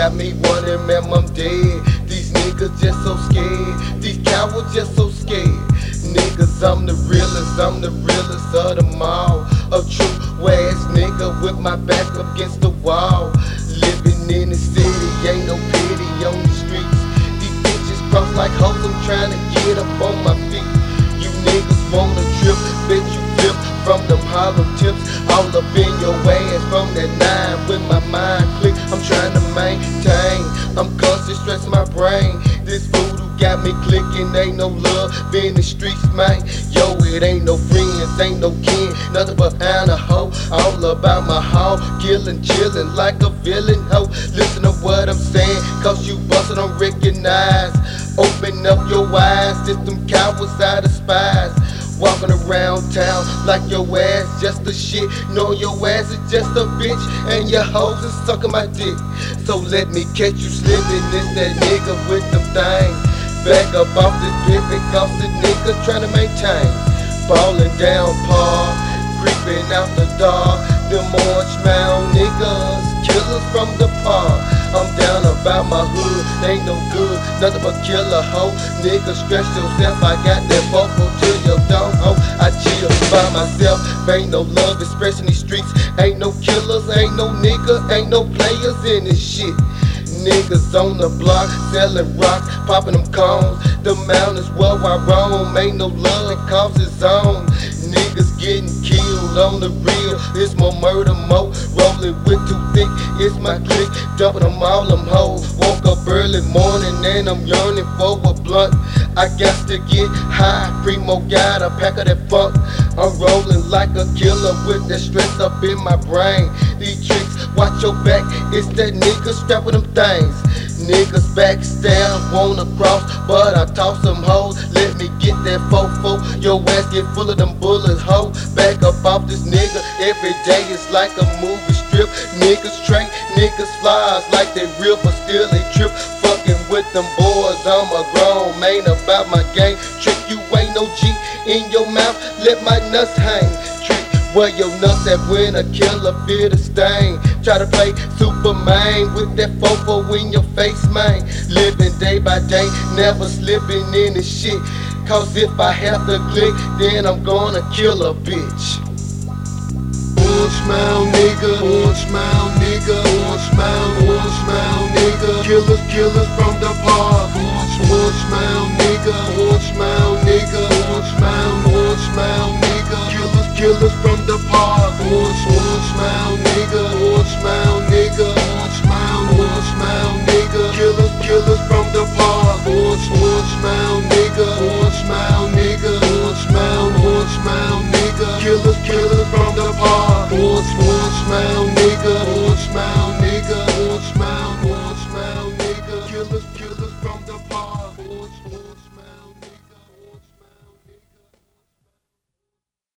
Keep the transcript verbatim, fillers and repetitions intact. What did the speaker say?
got me wondering, man, I'm dead. These niggas just so scared. These cowards just so scared. Niggas, I'm the realest, I'm the realest of them all. A true ass nigga with my back up against the wall. Living in the city, ain't no pity on the streets. These bitches cross like hoes, I'm trying to get up on my feet. You niggas wanna trip, bet you flip from them hollow tips. All up in your ass from that nine with my mind click. I'm trying to maintain, I'm constantly stressing my brain. This voodoo got me clicking, ain't no love in the streets, man. Yo, it ain't no friends, ain't no kin, nothing but an a hoe. All about my hoe, killing, chillin' like a villain hoe. Listen to what I'm saying, cause you bustin' on recognize. Open up your eyes, it's them cowards I despise. Walking around town like your ass just a shit. Know your ass is just a bitch, and your hoes is sucking my dick. So let me catch you slipping, it's that nigga with them things. Back up off this pimpin' cause the nigga tryna maintain. Ballin' down par, creeping out the dark. Them orange mound niggas, killers from the park. I'm down about my hood, ain't no good, nothing but killer hoe. Nigga, stress yourself, I got that vocal to your dome hoe. I chill by myself, ain't no love expressing these streets. Ain't no killers, ain't no niggas, ain't no players in this shit. Niggas on the block, selling rocks, popping them cones. The mountains where I roam, ain't no love, it causes on. Niggas getting killed on the real, it's more murder, mo. Rolling with too thick, it's my clique, dumping them all them hoes. Woke up early morning and I'm yearning for a blunt. I got to get high, Primo got a pack of that funk. I'm rolling like a killer with that stress up in my brain. These tricks, watch your back, it's that nigga strapping them things. Niggas backstab, wanna cross, but I toss them hoes. Let me get that fofo, your ass get full of them bullets, ho. Back up off this nigga, every day it's like a movie strip. Niggas train, niggas flies like they real, but still they trip. Fucking with them boys, I'm a grown man about my game. Trick, you ain't no G in your mouth, let my nuts hang. Trick, where your nuts at when a killer feel the stain. Try to play Superman with that fofo in your face, man. Living day by day, never slipping in the shit. Cause if I have to click, then I'm gonna kill a bitch. Orange mound nigga, orange mound nigga, orange mound, orange mound nigga. Killers, killers from the park. Orange, orange mound nigga, orange mound nigga, orange mound, orange mound nigga. Killers, killers from the park. Orange, orange mound nigga, orange mound nigga, orange mound, orange mound nigga. Killers, killers from the park.